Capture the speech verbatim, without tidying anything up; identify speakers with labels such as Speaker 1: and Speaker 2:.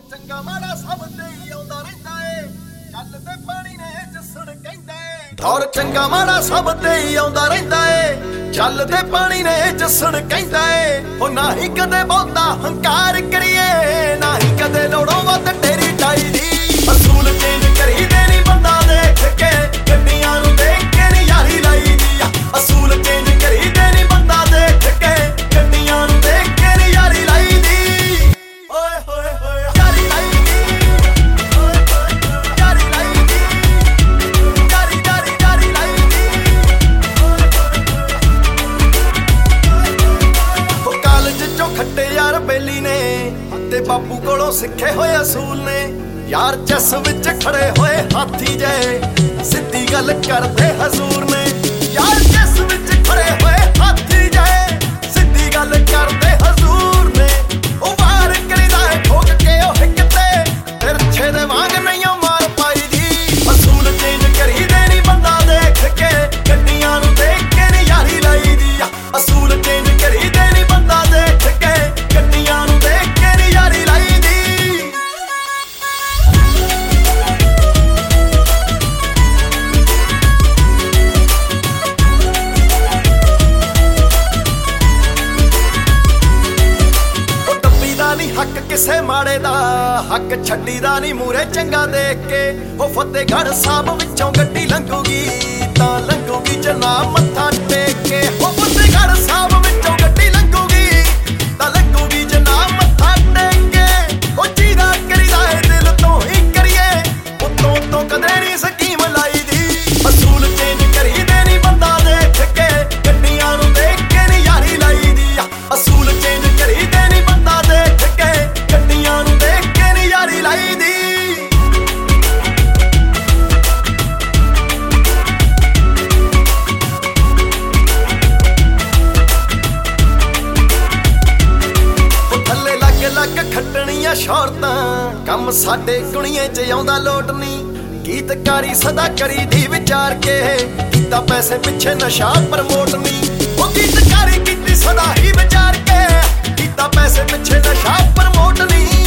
Speaker 1: ਚੰਗਾ ਮਾੜਾ ਸਭ ਤੇ ਹੀ ਆਉਂਦਾ ਰਹਿੰਦਾ ਏ, ਚੱਲ ਤੇ ਪਾਣੀ ਨੇ ਜੱਸਣ ਕਹਿੰਦਾ ਏ। ਦੌਰ ਚੰਗਾ ਮਾੜਾ ਸਭ ਤੇ ਹੀ ਆਉਂਦਾ ਰਹਿੰਦਾ ਏ, ਚੱਲ ਤੇ ਪਾਣੀ ਨੇ ਜੱਸਣ ਕਹਿੰਦਾ ਏ। ਉਹ ਨਾ ਹੀ ਕਦੇ ਬਹੁਤਾ ਹੰਕਾਰ ਕਰੀਏ, ਨਾ ਹੀ ਕਦੇ ਲੋੜੋਂ ਵੱਧ ਤੇਰੀ ਟਾਈ ਦੀ। ਅਸੂਲ ਚੇਂਜ ਕਰੀਦੇ ਨੀ ਬੰਦਾ ਦੇਖ ਕੇ, ਗੱਡੀਆਂ ਨੂੰ ਦੇਖ ਕੇ ਨੀ ਯਾਰੀ ਲਾਈਦੀ ਆ। ਅਸੂਲ ਚੇਂਜ ਕਰੀਦੇ ਨੀ ਬੰਦਾ ਦੇਖ ਕੇ, ਗੱਡੀਆਂ ਨੂੰ ਦੇਖ ਕੇ ਨੀ ਯਾਰੀ ਲਾਈਦੀ। ਓਏ ਹੋਏ ਹੋਏ ਯਾਰੀ ਲਾਈਦੀ, ਓਏ ਹੋਏ ਹੋਏ ਯਾਰੀ ਲਾਈਦੀ, ਯਾਰੀ ਯਾਰੀ ਯਾਰੀ ਲਾਈਦੀ। ਉਹ ਕਾਲਜ ਚੋਂ ਖੱਟੇ ਯਾਰ ਬੇਲੀ ਨੇ, ਤੇ ਬਾਪੂ ਕੋਲੋਂ ਸਿੱਖੇ ਹੋਏ ਅਸੂਲ ਨੇ। ਯਾਰ ਚਸ ਵਿੱਚ ਖੜੇ ਹੋਏ ਹਾਥੀ ਜੇ, ਸਿੱਧੀ ਗੱਲ ਕਰਦੇ ਹਜ਼ੂਰ ਨੇ। ਯਾਰ ਚਸ ਵਿੱਚ ਖੜੇ ਹੋਏ ਹਾਥੀ ਜੇ, ਸਿੱਧੀ ਗੱਲ ਕਰਦੇ ਹਜ਼ੂਰ ਨੇ। ਉਹ ਵਾਰ ਕਰੀਦਾ ਹੈ ਠੋਕ ਕੇ ਉਹ ਹਿੱਕ ਤੇ, ਤਿਰਛੇ ਦੇ ਵਾਂਗ ਨਹੀਂ ਮਾਰ ਪਾਈ ਦੀ। ਅਸੂਲ ਚੇਂਜ ਕਰੀਦੇ ਨੀ ਬੰਦਾ ਦੇਖ ਕੇ, ਗੱਡੀਆਂ ਨੂੰ ਦੇਖ ਕੇ ਨੀ ਯਾਰੀ ਲਾਈਦੀ ਆ। ਅਸੂਲ ਚੇਂਜ ਕਰੀਦੇ ਨੀ ਬੰਦਾ ਦੇਖ ਕੇ, ਗੱਡੀਆਂ ਨੂੰ ਦੇਖ ਕੇ ਨੀ ਯਾਰੀ ਲਾਈਦੀ। ਹੱਕ ਕਿਸੇ ਮਾੜੇ ਦਾ, ਹੱਕ ਛੱਡੀ ਦਾ ਨੀ ਮੂਰੇ ਚੰਗਾ ਦੇਖ ਕੇ। ਉਹ ਫਤਿਹਗੜ੍ਹ ਸਾਹਿਬ ਵਿੱਚੋਂ ਗੱਡੀ ਲੰਘੂਗੀ ਤਾਂ ਲੰਘੂਗੀ ਜਨਾਬ ਮੱਥਾ ਟੇਕ ਕੇ। ਉਹ ਫਤਿਹਗੜ੍ਹ ਸਾਹਿਬ ਵਿੱਚੋਂ ਗੱਡੀ ਲੰਘੂਗੀ ਤਾਂ ਲੰਘੂਗੀ ਜਨਾਬ ਮੱਥਾ ਟੇਕ ਕੇ। ਉਹ ਜਿਹਦਾ ਕਰੀਦਾ ਏ ਦਿਲ ਤੋਂ ਹੀ ਕਰੀਏ, ਉੱਤੋਂ ਉੱਤੋਂ ਕਦੇ ਨੀ ਸਕੀਮ ਲਾਈ ਦੀ। ਅਸੂਲ ਚੇਂਜ ਕਰੀਦੇ ਨੀ ਬੰਦਾ ਦੇਖ ਕੇ, ਗੱਡੀਆਂ ਨੂੰ ਦੇਖ ਕੇ ਨੀ ਯਾਰੀ ਲਾਈਦੀ ਆ। ਅਸੂਲ ਚੇਂਜ ਕਰੀਦੇ ਨੀ ਬੰਦਾ ਦੇਖ ਕੇ, ਗੱਡੀਆਂ ਨੂੰ ਦੇਖ ਕੇ ਨੀ ਯਾਰੀ ਲਾਈਦੀ। ਉਹ ਥੱਲੇ ਲੱਗ ਲੱਗ ਖੱਟਣੀਆਂ ਸ਼ੌਰਤਾਂ, ਕੰਮ ਸਾਡੇ ਕੁੜੀਆਂ ਚ ਆਉਂਦਾ ਲੋਟ ਨੀ। ਗੀਤਕਾਰੀ ਸਦਾ ਕਰੀ ਦੀ ਵਿਚਾਰ ਕੇ, ਕੀਤਾ ਪੈਸੇ ਪਿੱਛੇ ਨਸ਼ਾ ਪ੍ਰਮੋਟ ਨੀ। ਉਹ ਗੀਤਕਾਰੀ ਕੀਤੀ ਸਦਾ ਹੀ ਵਿਚਾਰ ਕੇ, ਕੀਤਾ ਪੈਸੇ ਪਿੱਛੇ ਨਸ਼ਾ ਪ੍ਰਮੋਟ ਨੀ।